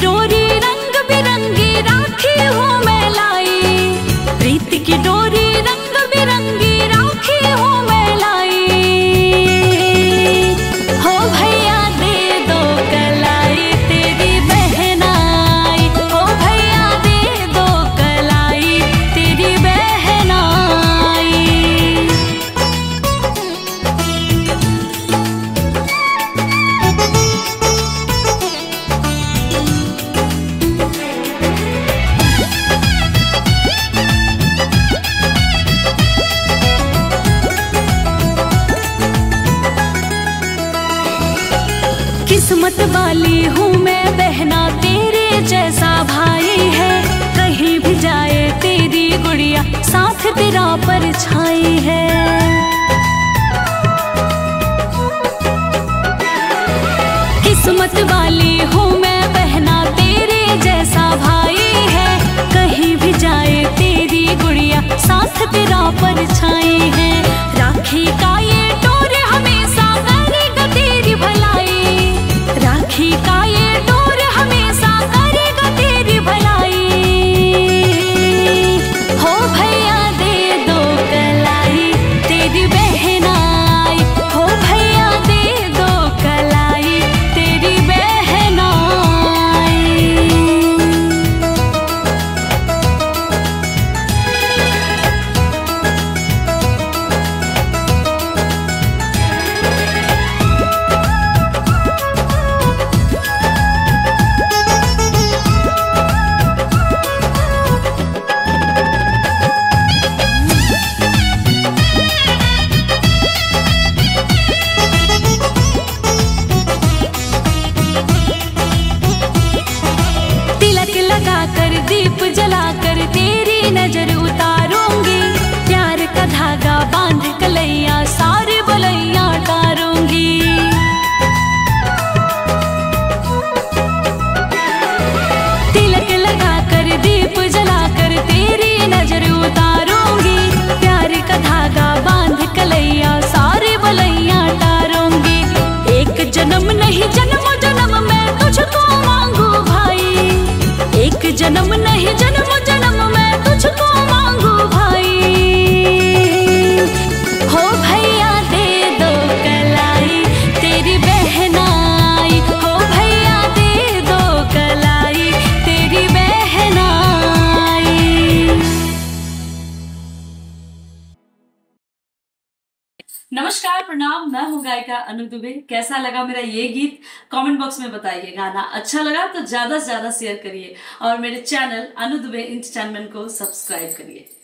डोरी रंग बिरंगी राखी हूँ मैं लाई, प्रीत की डोरी रंग बिरंगी राखी हूँ मैं लाई। हो भैया दे दो कलाई तेरी बहन आई, हो भैया दे दो कलाई तेरी बहन आई। किस्मत वाली हूँ मैं बहना तेरे जैसा भाई है, कहीं भी जाए तेरी गुड़िया साथ तेरा परछाई है। किस्मत वाली हूँ मैं बहना तेरे जैसा भाई है, कहीं भी जाए तेरी गुड़िया साथ तेरा परछाई है। राखी का ये डोर हमेशा करेगा तेरी भलाई, राखी का ये डोर हमेशा करेगा तेरी भलाई। हो भैया दे दो कलाई तेरी बहन आई, हो भैया दे दो कलाई तेरी बहन आई। तिलक लगाकर दीप जलाकर तेरी नजर उतारूंगी, प्यार का धागा बांध कलैया सारे बलैया तारूंगी। तिलक लगाकर दीप जलाकर तेरी नजर उतारूंगी, प्यार का धागा बांध कलैया सारे बलैया तारूंगी। एक जन्म नहीं जन्म जन्म मैं तुझको मांगू भाई, एक जन्म नहीं जन्म जन्म मैं तुझको मांगू भाई। हो भैया दे दो कलाई तेरी बहन आई, हो भैया दे दो कलाई तेरी बहन आई। नमस्कार, प्रणाम। मैं हूँ गायिका अनु दुबे। कैसा लगा मेरा ये गीत कमेंट बॉक्स में बताइए। गाना अच्छा लगा तो ज्यादा से ज्यादा शेयर करिए और मेरे चैनल अनु दुबे एंटरटेनमेंट को सब्सक्राइब करिए।